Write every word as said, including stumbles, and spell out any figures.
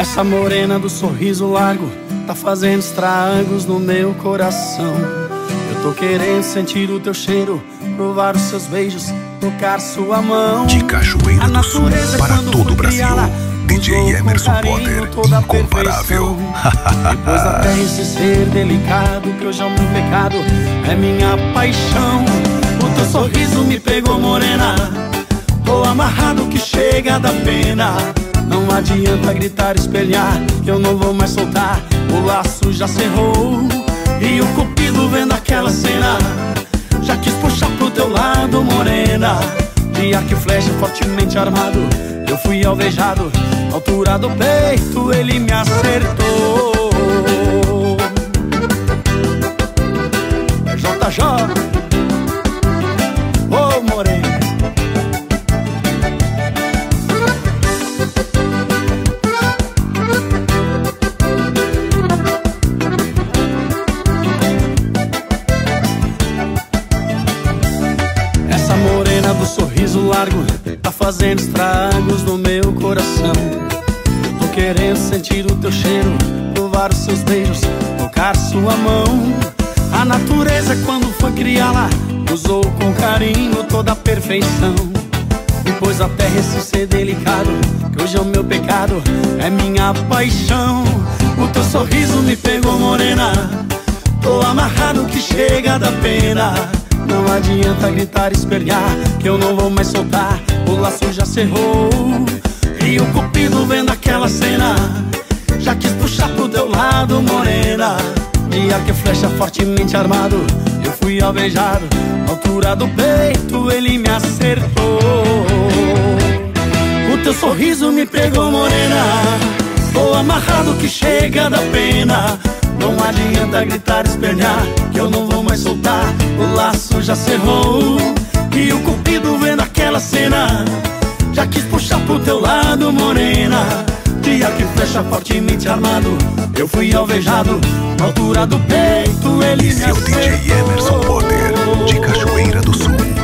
Essa morena do sorriso largo tá fazendo estragos no meu coração. Eu tô querendo sentir o teu cheiro, provar os seus beijos, tocar sua mão. De Cachoeira do Sul para todo o Brasil, D J Emerson Potter, incomparável. Depois até esse ser delicado, que hoje é o meu pecado, é minha paixão. O teu sorriso me pegou, morena, tô amarrado que chega da pena. Não adianta gritar, espelhar, que eu não vou mais soltar. O laço já cerrou e o cupido vendo aquela cena já quis puxar pro teu lado, morena. De arco e flecha fortemente armado, eu fui alvejado. Na altura do peito ele me acertou. É J J, ô morena. Essa morena do sorriso largo tá fazendo estragos no meu coração. Eu tô querendo sentir o teu cheiro, provar os seus beijos, tocar sua mão. A natureza, quando foi criá-la, usou com carinho toda a perfeição. Depois a terra esse ser delicado, que hoje é o meu pecado, é minha paixão. O teu sorriso me pegou, morena, tô amarrado que chega da pena. Não adianta gritar, espernear, que eu não vou mais soltar. O laço já cerrou e o cupido vendo aquela cena já quis puxar pro teu lado, morena. De arco e flecha fortemente armado, eu fui alvejado. Na altura do peito ele me acertou. O teu sorriso me pegou, morena, tô amarrado que chega da pena. Não adianta gritar, espernear, que eu não vou mais soltar. O laço já cerrou e o cupido vendo aquela cena já quis puxar pro teu lado, morena. De arco e flecha fortemente armado, eu fui alvejado. Na altura do peito ele me Esse é o D J Emerson Potter, de Cachoeira do Sul.